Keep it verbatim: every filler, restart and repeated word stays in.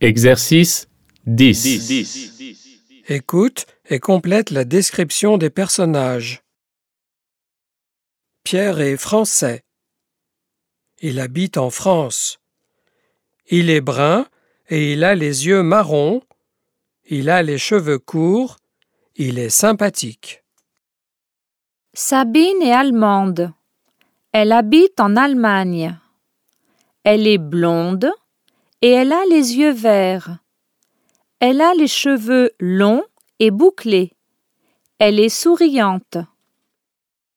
Exercice dix. Écoute et complète la description des personnages. Pierre est français. Il habite en France. Il est brun et il a les yeux marrons. Il a les cheveux courts. Il est sympathique. Sabine est allemande. Elle habite en Allemagne. Elle est blonde et elle a les yeux verts. Elle a les cheveux longs et bouclés. Elle est souriante.